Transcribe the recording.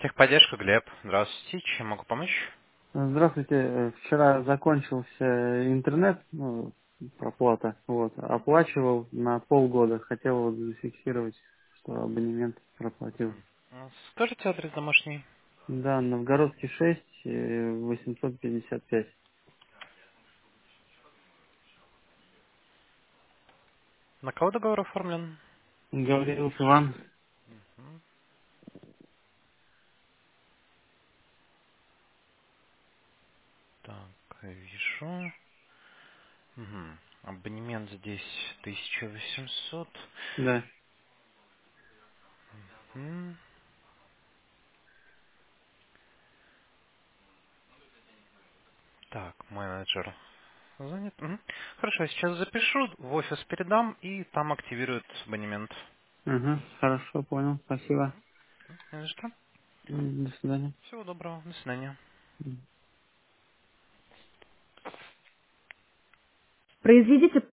Техподдержка, Глеб. Здравствуйте. Чем могу помочь? Здравствуйте. Вчера закончился интернет, проплата. Вот. Оплачивал на полгода. Хотел вот зафиксировать, что абонемент проплатил. Скажите адрес домашний. Да, Новгородский 6, 855. На кого договор оформлен? Говорил Иван. Мгм. Так, вижу. Мгм. Абонемент здесь 1800. Да. М. Так, менеджер занят. Мгм. Хорошо, я сейчас запишу, в офис передам, и там активируют абонемент. Угу. Хорошо, понял. Спасибо. Не за что. До свидания. Всего доброго. До свидания. Произведите